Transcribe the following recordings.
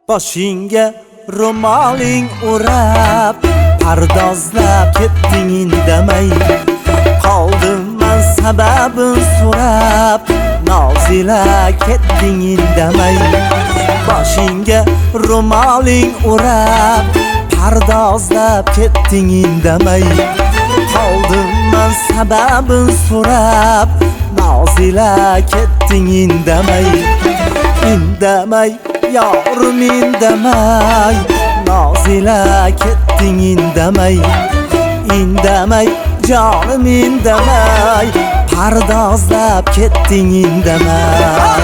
Boshingga ro'moling o'rab, pardozlab ketding indamay. Qoldim men sababin so'rab, nozila ketding indamay. Boshingga ro'moling o'rab, pardozlab ketding indamay. Qoldim men sababin so'rab, nozila ketding indamay. Indamay yorim indamay, nozila ketding indamay. Indamay jonim indamay, pardozlab ketding indamay.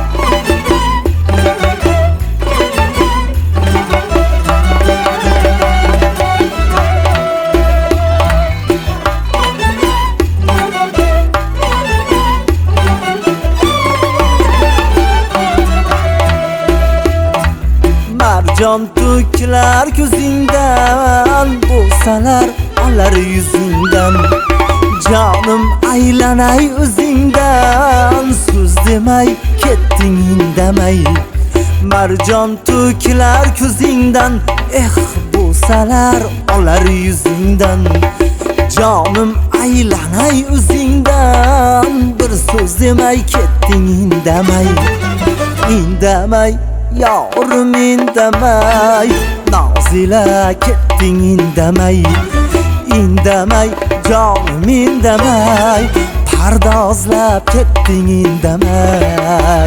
Marjon to'kilar ko'zingdan, bo'lsalar olar yuzingdan. Jonim aylanay o'zingdan, so'z demay ketding indamay. Marjon to'kilar ko'zingdan, bo'lsalar olar yuzingdan. Jonim aylanay o'zingdan, bir so'z demay ketding indamay. Indamay yorim indamay, nozila ketding indamay. Indamay jonim indamay, pardozlab ketding indamay.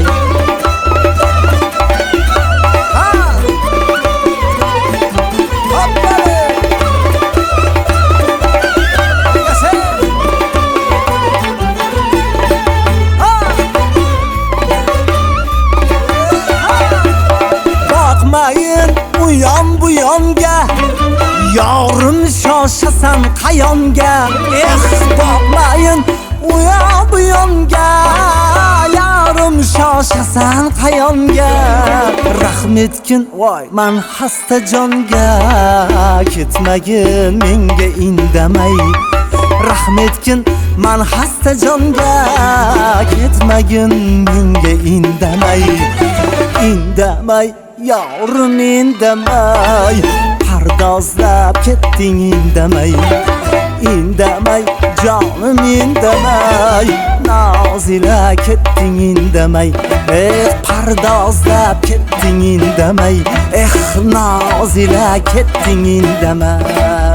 Uyon bu yonga, yorim shoshasan qayonga. Boqmayin uyon bu yonga, yorim shoshasan qayonga. Rahmetkin voy men xasta jonga, ketmagin menga indamay. Rahmetkin men xasta jonga, ketmagin menga indamay. Indamay yorim indamay, pardozlab ketding indamay. Indamay jonim indamay, nozila ketding indamay. Pardozlab ketding indamay, nozila ketding indamay.